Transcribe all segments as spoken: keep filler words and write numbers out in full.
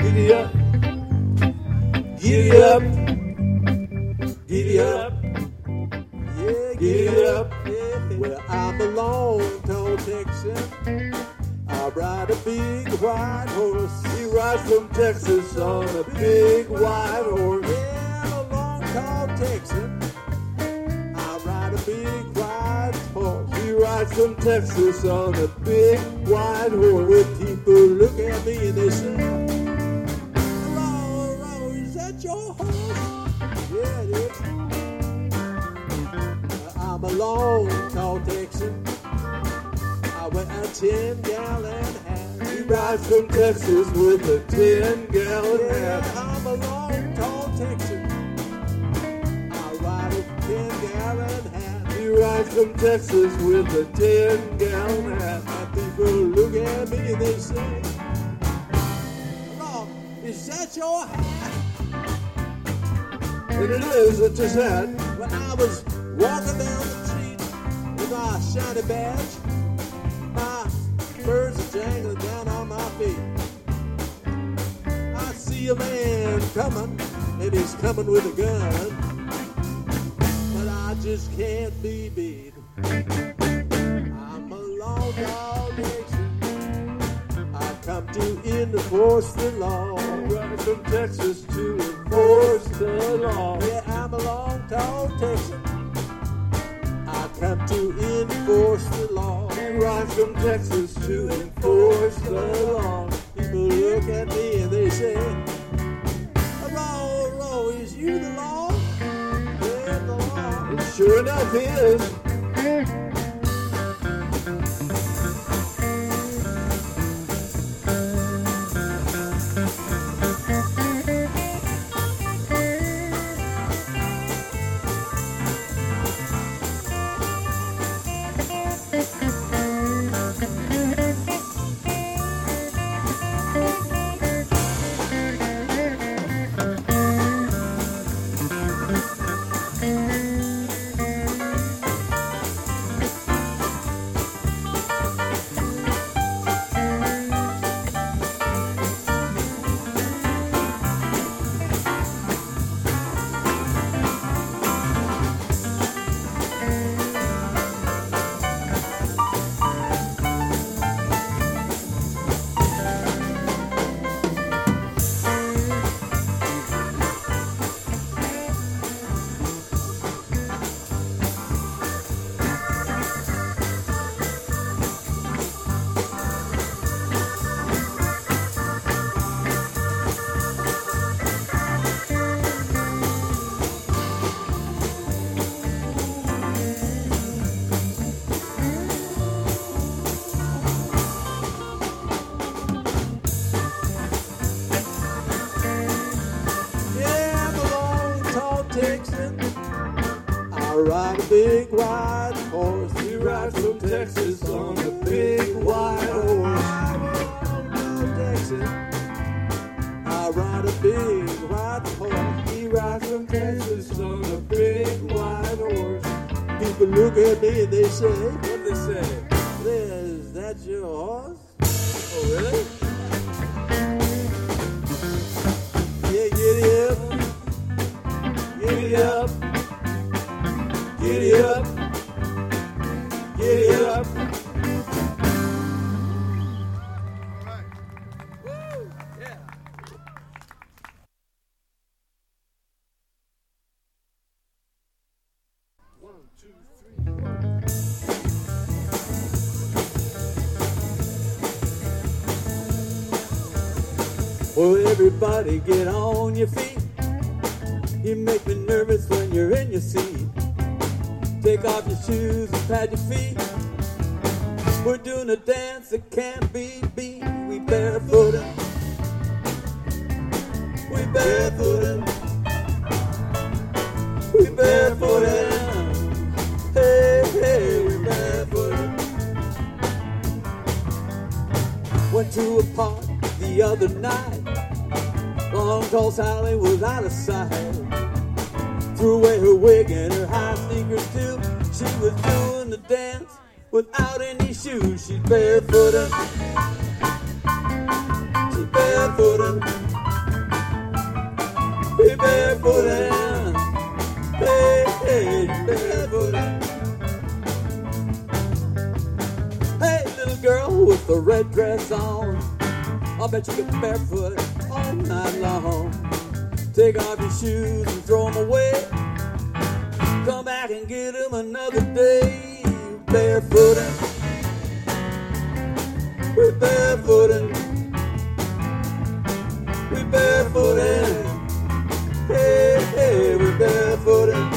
Giddy up, giddy up, giddy up, yeah, giddy up. Yeah. Well, I'm a long, tall Texan. I ride a big white horse. He rides from Texas on a big white horse. Yeah, I'm a long, tall Texan. I ride a big white horse. He rides from Texas on a big white horse. When people look at me and they say, hello, hello, is that your horse? Yeah, it is. I'm a long, tall Texan. I wear a ten-gallon hat. He rides from Texas with a ten-gallon hat. Yeah, I'm a long, tall Texan. I ride a ten-gallon hat. He rides from Texas with a ten-gallon hat. And people look at me and they say, hello, is that your hat? And it is, it's his hat. When I was walking down the street with my shiny badge, my spurs are jangling down on my feet. I see a man coming, and he's coming with a gun, but I just can't be beat. I'm a long dog Texan. I come to enforce the law. Right from Texas to enforce the law. Yeah, I'm a long tall Texan. I come to enforce the law. He rides from Texas to enforce the law. People look at me and they say, hello, hello, is you the law? Yeah, the law. It sure enough is. Ride a big white horse. He rides from Texas on a big white horse. Texas. I ride a big white horse. He rides from Texas on a big white horse. People look at me and they say, what do they say? Is that your horse? Oh, really? Yeah, giddy up. Giddy up. Giddy up, giddy up. All right. Woo! Yeah. One, two, three, four. Well, everybody get on your feet. You make me nervous when you're in your seat. Take off your shoes and pad your feet. We're doing a dance that can't be beat. We barefootin'. We barefootin'. We barefootin'. Hey, hey, we barefootin'. Went to a park the other night. Long tall Sally was out of sight. Threw away her wig and her high sneakers too. She was doing the dance without any shoes. She's barefootin'. She's barefootin'. with the red dress on. I'll bet you get barefoot all night long. Take off your shoes and throw them away. Come back and get them another day. Barefootin', we're barefootin', we're barefootin', hey, hey, we're barefootin'.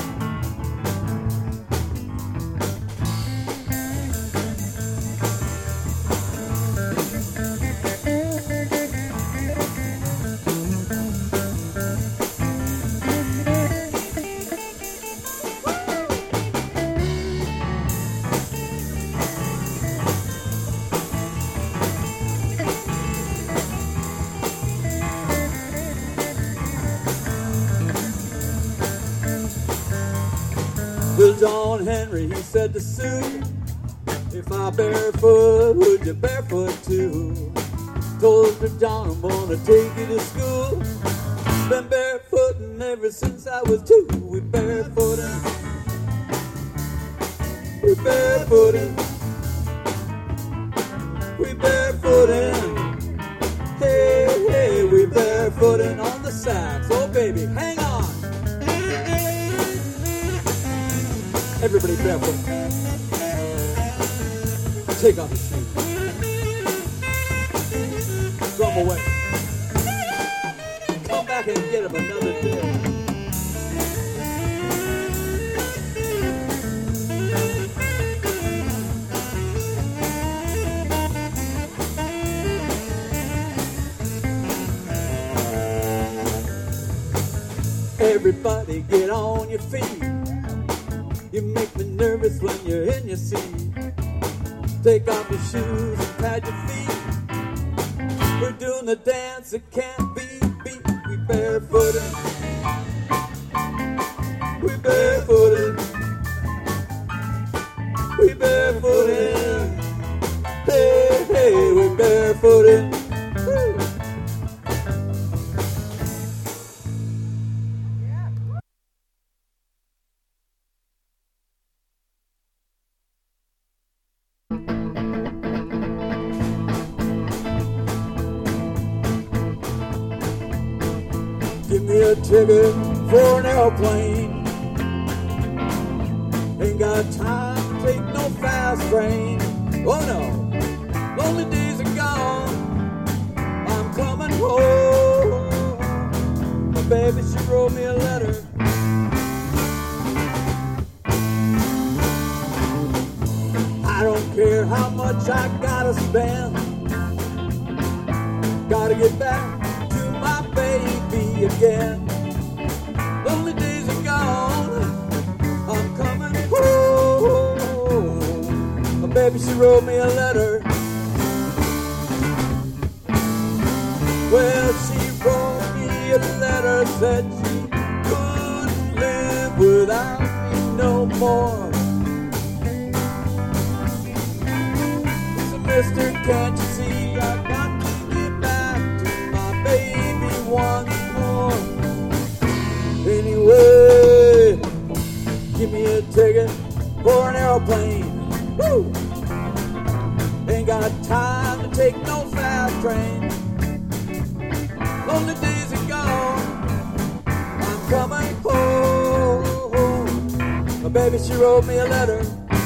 Well, John Henry, he said to Sue, if I barefoot, would you barefoot too? Told her, John, I'm gonna take you to school. Been barefooting ever since I was two. We barefooting, we barefooting, we barefooting, hey, hey, we barefooting on the sax. Oh, baby, hang on. Everybody barefoot. Take off your shoes. Drum away. Come back and get him another day. Everybody get on your feet. You make me nervous when you're in your seat. Take off your shoes and pad your feet. We're doing the dance that can't be beat. We barefooted, we barefooted, we barefooted, hey, hey, we barefooted. Woo. Give me a ticket for an airplane. Ain't got time to take no fast train. Oh no, lonely days are gone. I'm coming home. My baby, she wrote me a letter. I don't care how much I gotta spend. Gotta get back to my baby again. Lonely days are gone. I'm coming home. My baby, she wrote me a letter. Well, she wrote me a letter, said she couldn't live without me no more. So, mister, can't you see I got to get back to my baby once more? Anyway, give me a ticket for an airplane. Woo! Ain't got time to take no fast train. Lonely days are gone. I'm coming home. My baby, she wrote me a letter.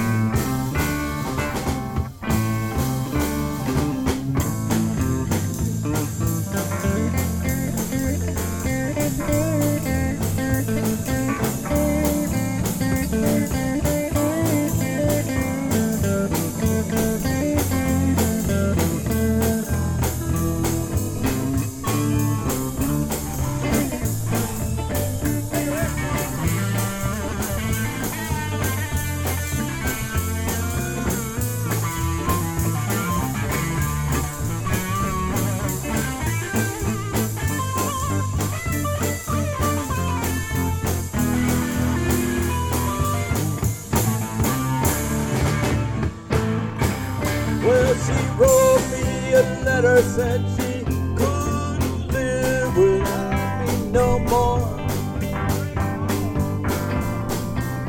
Well, she wrote me a letter, said she couldn't live without me no more.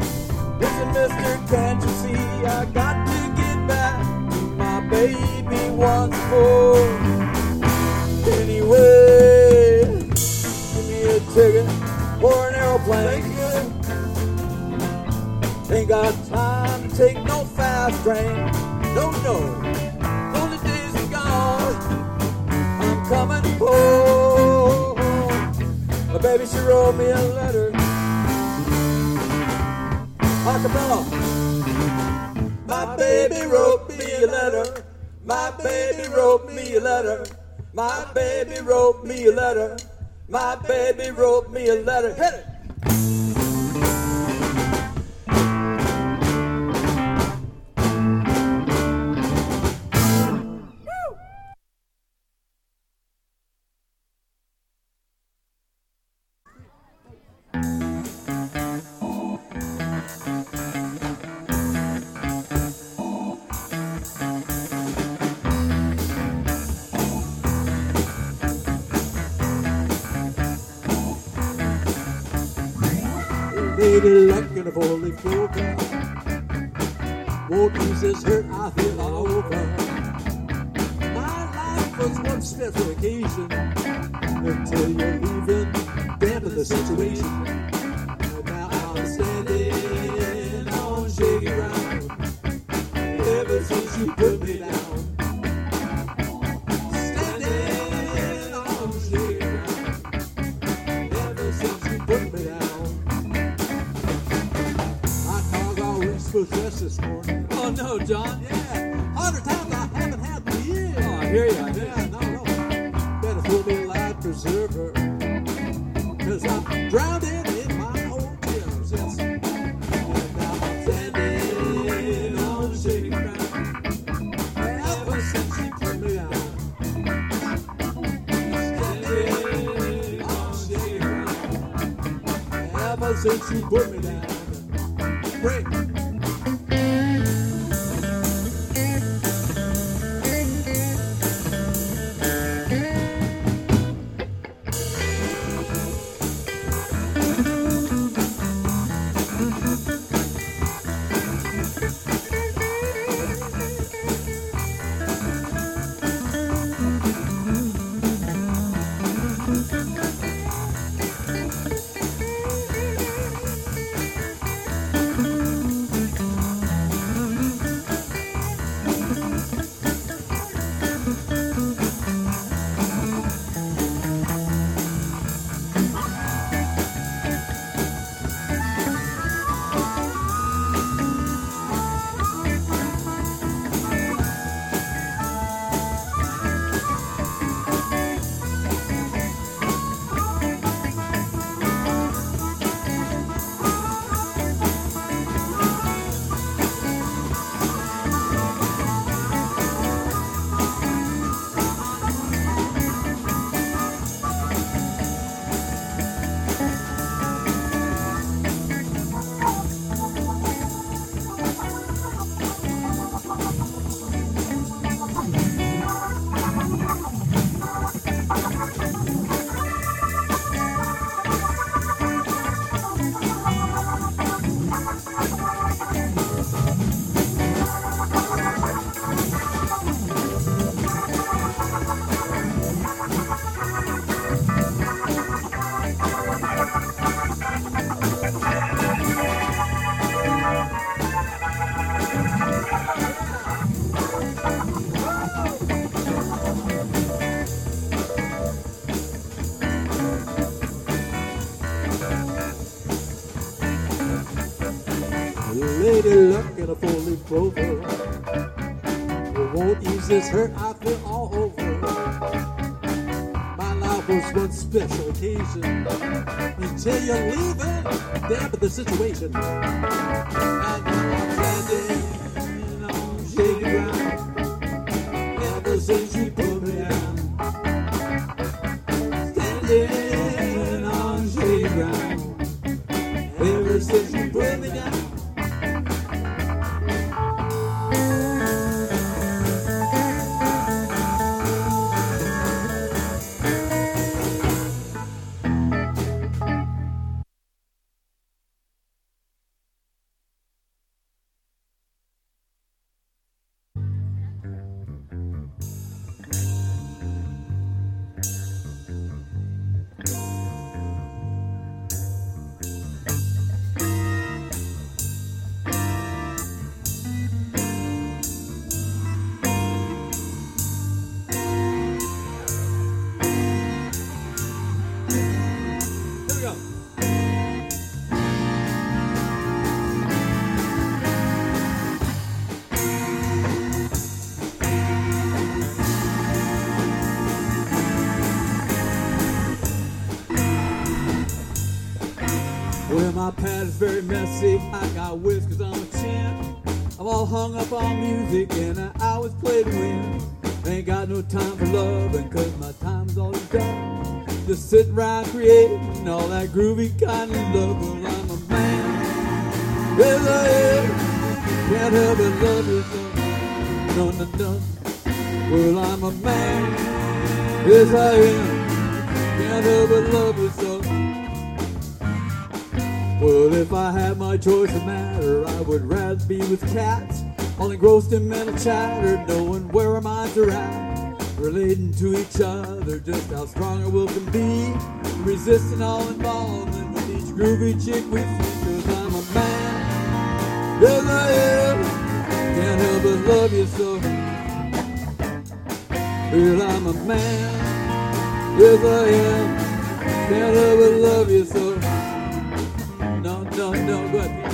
Listen, mister, can't you see I got to get back to my baby once more. Anyway, give me a ticket for an aeroplane. Ain't got time to take no fast train. No, no, those days are gone. I'm coming home. My baby, she wrote me a letter. Acapella. My baby wrote me a letter. My baby wrote me a letter. My baby wrote me a letter. My baby wrote me a letter. Hit it. Lady luck in a four-leaf clover. Won't use this hurt, I feel all over. My life was one special occasion until you're leaving, dampen the situation. And now I'm standing on shaky ground. Ever since you put me down. Standing on shaky ground. Ever since you put me down. Possessed this morning. Oh no, John. Yeah, hundred times I haven't had the year. Oh, I hear you. I hear Yeah, no, no. Better throw me a life preserver, cause I'm drowning in my own tears. Yes. And now I'm standing on shaky ground. Ever since you put me down. Standing on shaky ground. Ever since you put me down. Break. Lady luck in a four-leaf clover. It won't ease this hurt I feel all over. My life was one special occasion until you're leaving, dampen the situation. And now I'm standing on shaky ground. Ever since you put me down. Standing on shaky ground. Ever since you put me down. my pad is very messy. I got whiskers on my chin. I'm all hung up on music and I always play to win. Ain't got no time for loving cause my time's all done. Just sitting around creating all that groovy kind of love. Well, I'm a man. Yes, I am. Can't help but love you so. No, no, no. Well, I'm a man. Yes, I am. Can't help but love you so. Well, if I had my choice of matter, I would rather be with cats, all engrossed in mental chatter, knowing where our minds are at, relating to each other, just how strong our will can be, resisting all involvement with each groovy chick we see, cause I'm a man, yes I am, can't help but love you so. Well, I'm a man, yes I am, can't help but love you so. No, no, no, go ahead.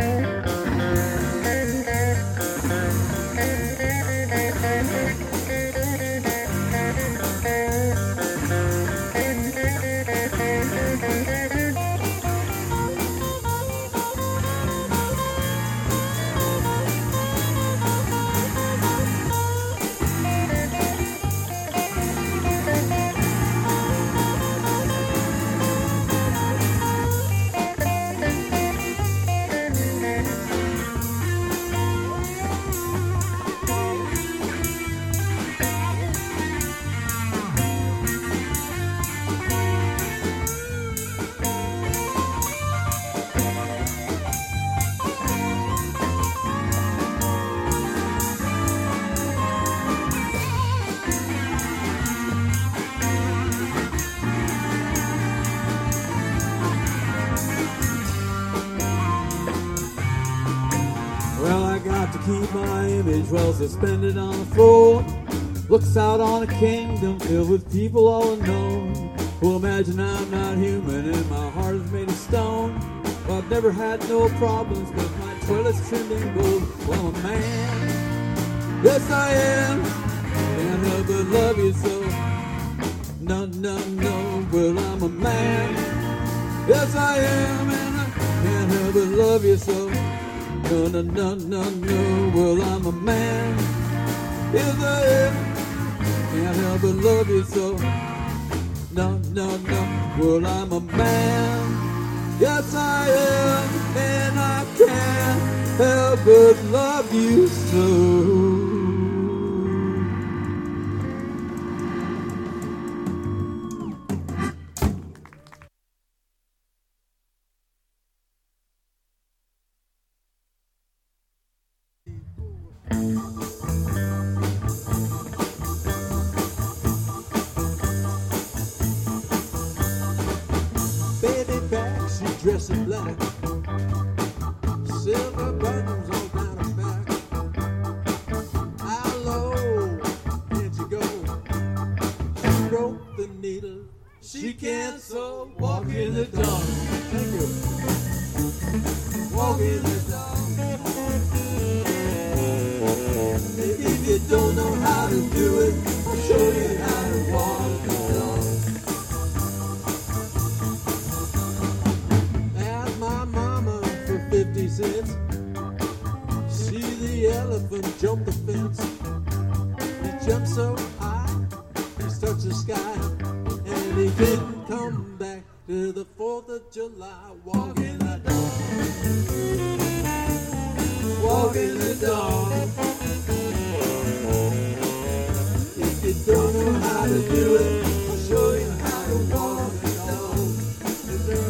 Well, I got to keep my image well suspended on the floor. Looks out on a kingdom filled with people all unknown. Well, imagine I'm not human and my heart is made of stone. Well, I've never had no problems cause my toilet's trimmed in gold. Well, I'm a man, yes I am, can't help but love you so. No, no, no, well I'm a man, yes I am, and I can't help but love you so. No, no, no, no, no, well I'm a man, yes I am, can't help but love you so. No, no, no, well I'm a man, yes I am, and I can't help but love you so. Baby back, she dressed in black, silver buttons all down her back. How low can she go? She broke the needle, she can't sew. Walk in the dark. Thank you. Walk in the dark. If you don't know how to do it, I'll show you how to walk the dog. Ask my mama for fifty cents. See the elephant jump the fence. He jumped so high, he touched the sky, and he didn't come back to the fourth of July. Walk in the dark. Walk in the dark. If you don't know how to do it, I'll show you how to walk the dog. Is there a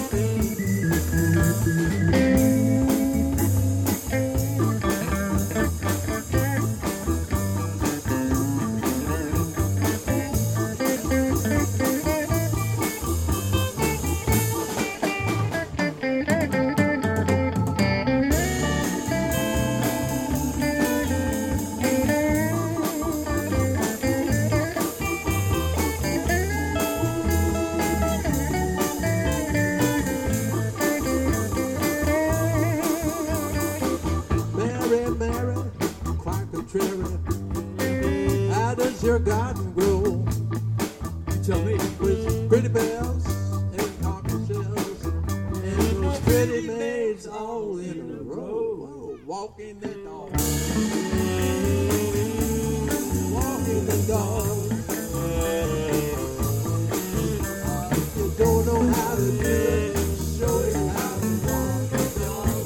Mary, Mary, quite contrary. How does your garden grow? You tell me. With pretty bells and conch shells and those walking the dog. Walking the dog. You don't know how to do it, show you how to walk the dog.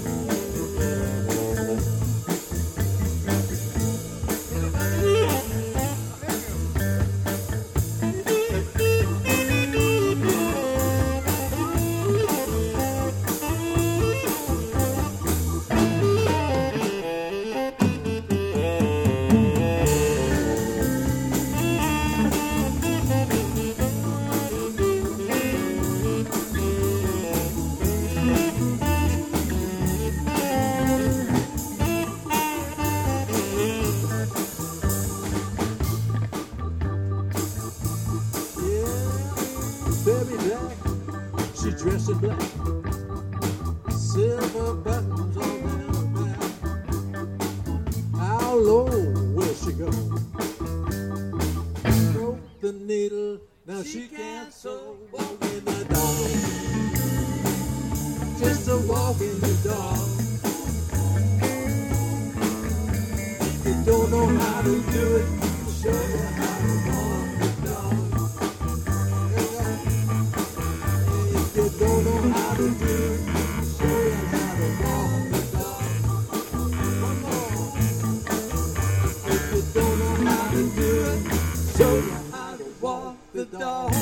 Dressed in black, silver buttons all down her back. How low will she go? Broke the needle, now she, she can't sew. Walk in the dog, just a walk in the dog. You don't know how to do it, show you how to walk the dog. You don't know how to do it, show you how to walk the dog. One more. If you don't know how to do it, show you how to walk the dog.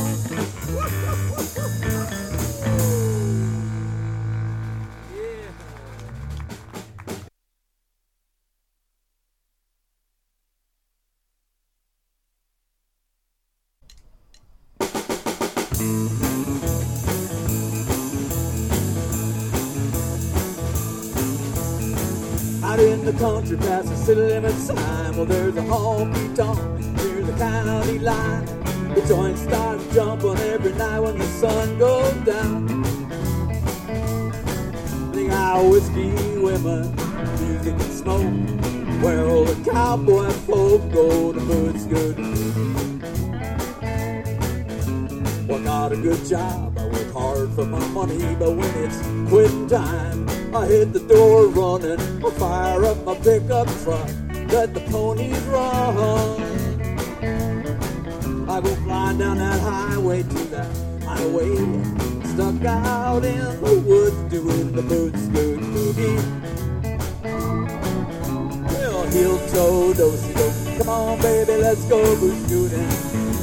Out in the country past the city limit sign, well there's a honky-tonk near the county line. The joints start jumping every night when the sun goes down. They got whiskey, women, music and smoke. Well, the cowboy folk go to Boots Good. Well, I got a good job, I work hard for my money, but when it's quitting time, I hit the door running, I fire up my pickup truck, let the ponies run. I go flying down that highway to that highway, stuck out in the woods doing the Boots Good boogie. Well, heel toe, do-si-do, come on baby, let's go boot scooting.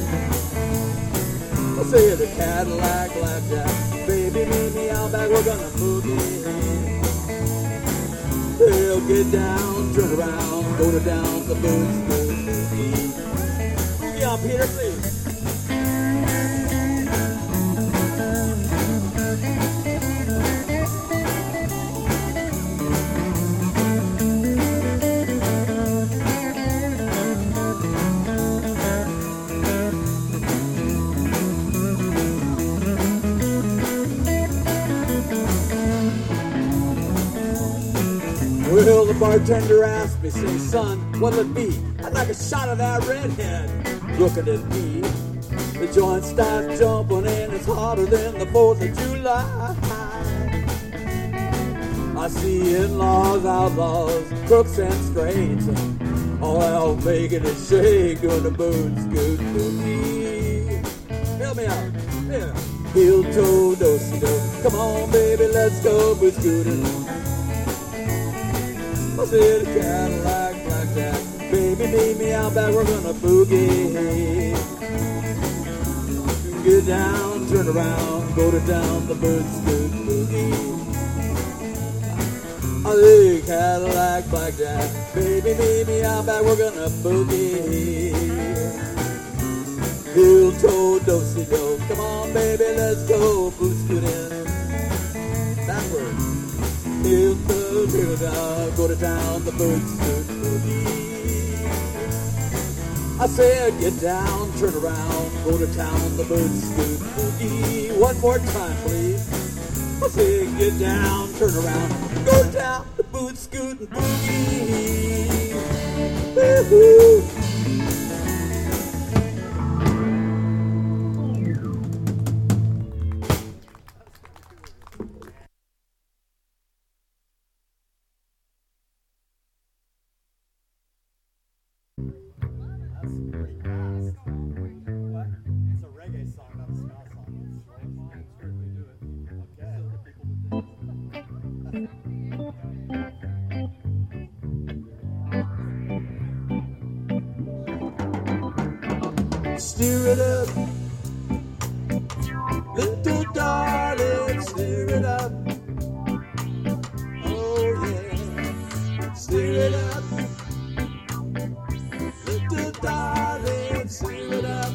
I say the Cadillac blackjack, baby meet me out back, we're gonna boogie. Well, get down, turn around, go to down the Boots Good boogie. Boogie on, Peter, please. Well, the bartender asked me, say, son, what'll it be? I'd like a shot of that redhead. Looking at me, the joint starts jumping and it's hotter than the fourth of July. I see in-laws, outlaws, crooks and straights, all out making it shake, doing the Boots Good boogie. Help me out, yeah. Heel toe, do-si-do, come on baby, let's go Boots Goodin'. I said a Cadillac blackjack, baby meet me out back, we're gonna boogie. Get down, turn around, go to down the Boots Good boogie. I said Cadillac blackjack, baby meet me out back, we're gonna boogie. Heel toe, do-si-do, come on baby, let's go Boots Goodin'. Backwards. Heel toe, heel down, go to town, the Boots Good boogie. I said get down, turn around, go to town, the Boots Good boogie. One more time, please. I said get down, turn around, go to town, the Boots Good boogie. Woo-hoo. Steer it up, little darling, steer it up. Oh yeah, steer it up, little darling, steer it up.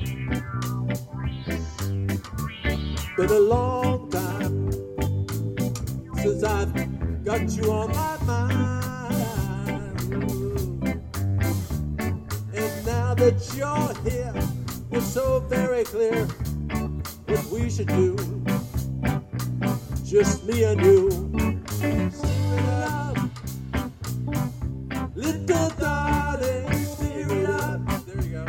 Been a long time since I've got you on my mind, and now that you're here, it's so very clear what we should do, just me and you. Steer it up, little darling, steer it up. There you go.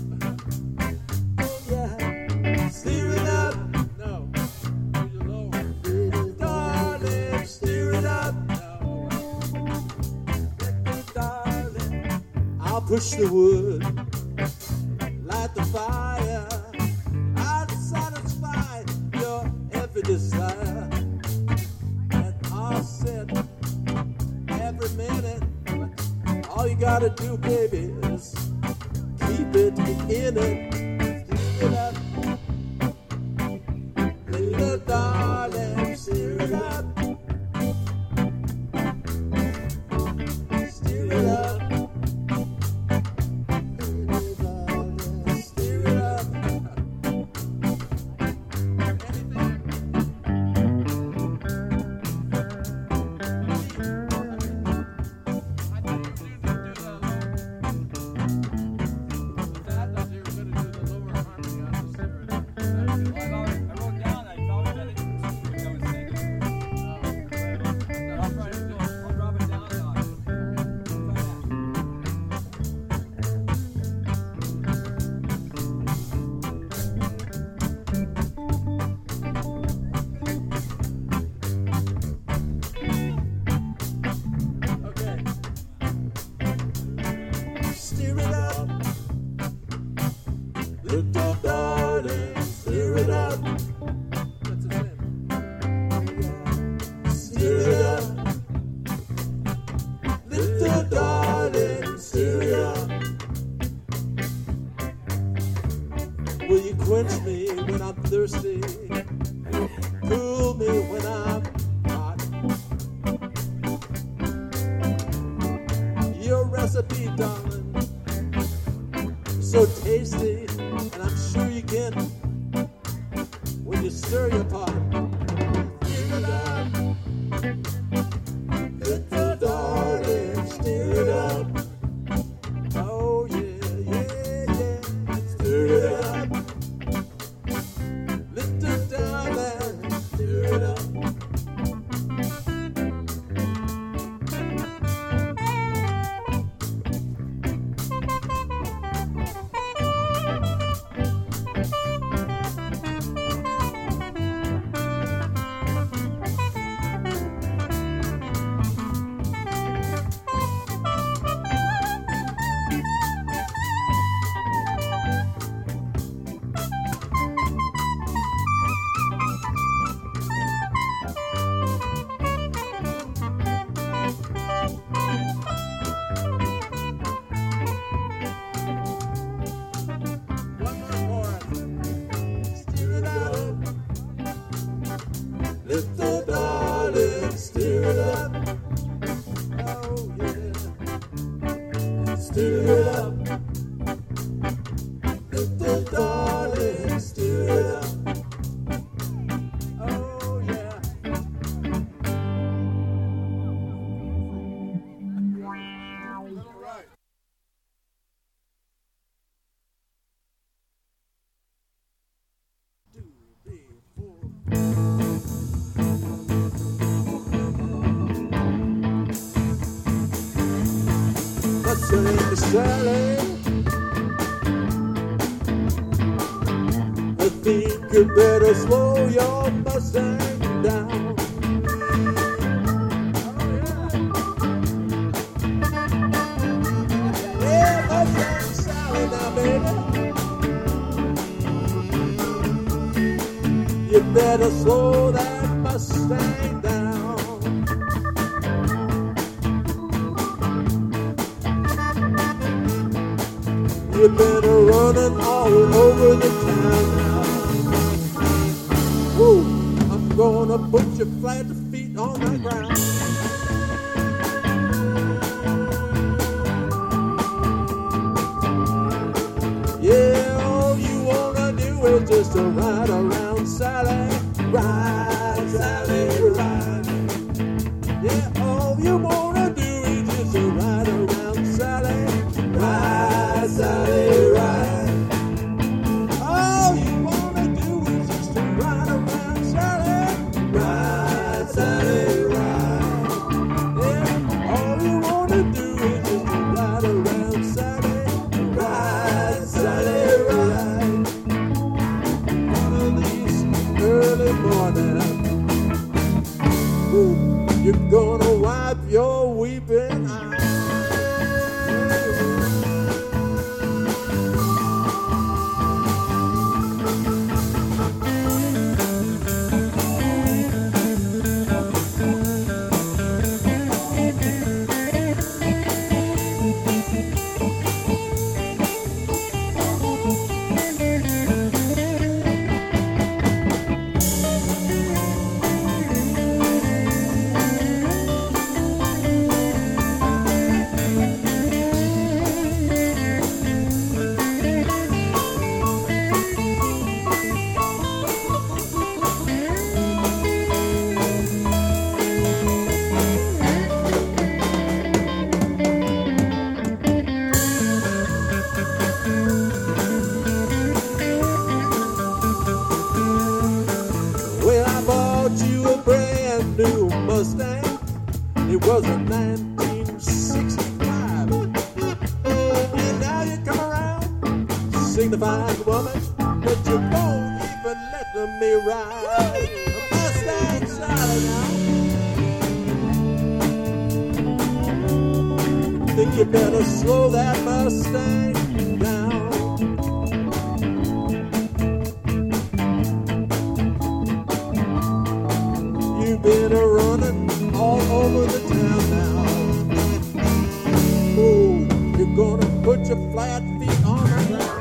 Oh yeah, steer it up. No, little darling, steer it up. No, little darling, I'll push the wood, light the fire, I'll satisfy your every desire, and I'll sit every minute. All you gotta do, baby, is keep it in it. Steer it up, little darling, steer it up. Steer it up. Little darling, steer it up. That's the same. Steer it up. Little darling, steer it up. Will you quench me when I'm thirsty? Cool me when I'm hot. Your recipe, darling, so tasty, and I'm sure you can when you stir your pot. Steer it up, little darling, steer it up. Oh yeah, yeah, yeah, steer it up, little darling, steer it up. Little darling, steer it up. Oh yeah, steer it up. Little darling, steer it up. Oh yeah. All right. Two, three, four. What's your name is Sally? I think you better slow your Mustang down. Yeah, Mustang Sally now, baby. You better slow that Mustang down. You've been a running all over the town now. Woo! I'm gonna put your flat feet on the ground. Yeah, all you wanna do is just to ride around Sally, ride, Sally, ride. Yeah, all you wanna do is just to ride around Sally, ride, Sally, ride. All you wanna do is just to ride around Sally, ride, Sally, ride. Yeah, all you wanna do is just to ride around Sally, ride, Sally, ride. One of these early mornings, you're gonna wipe your weeping eyes. Well, I bought you a brand new Mustang. It was a nineteen sixty-five. And now you come around, signifying, woman, that you won't even let me ride a Mustang Sally now. Think you better slow that Mustang down. You've been a running all over the town now. Ooh, you're gonna put your flat feet on the ground.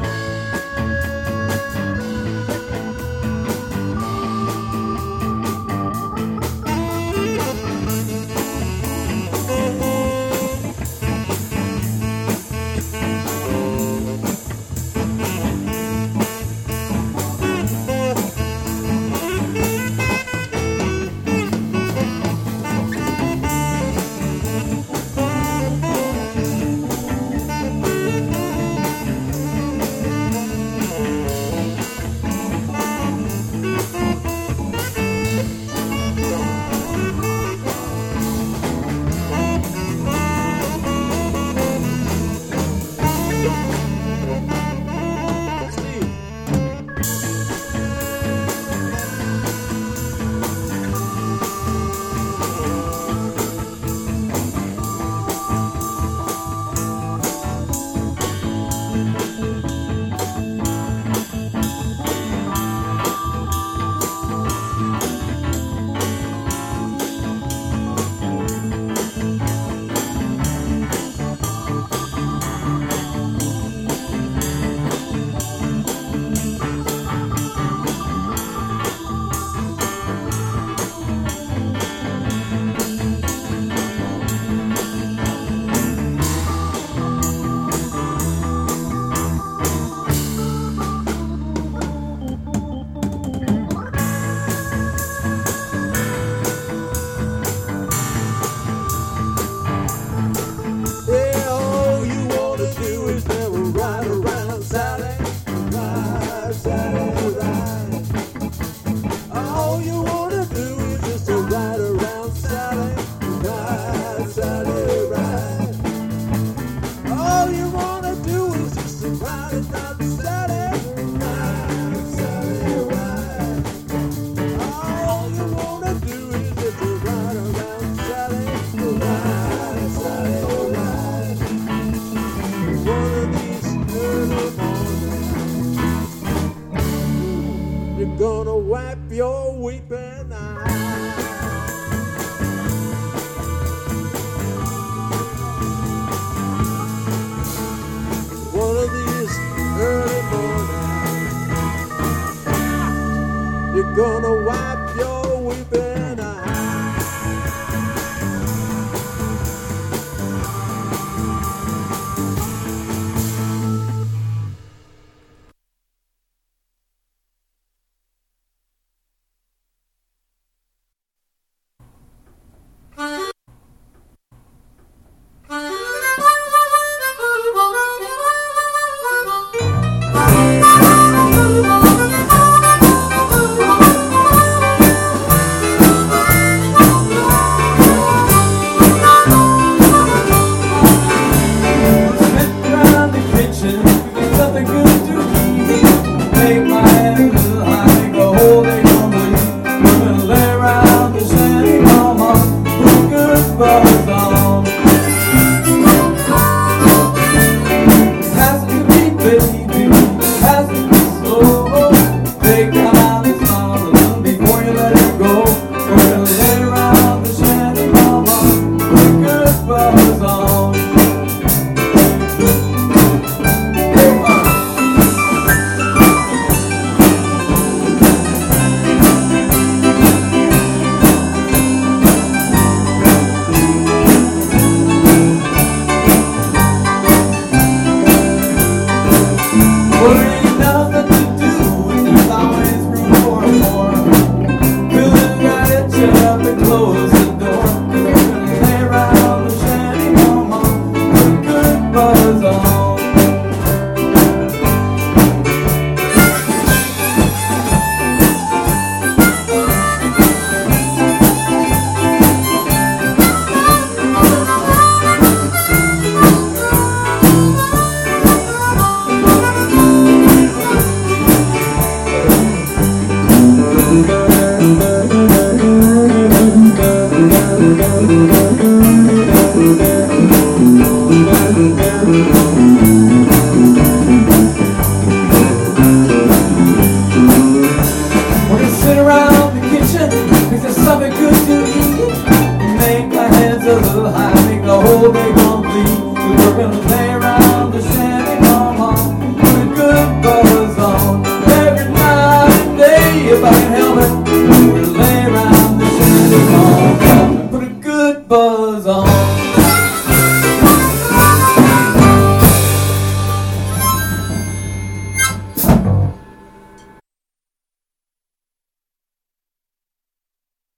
your weeping eyes. One of these gonna wipe your weeping eye. Has to be, baby, has to be.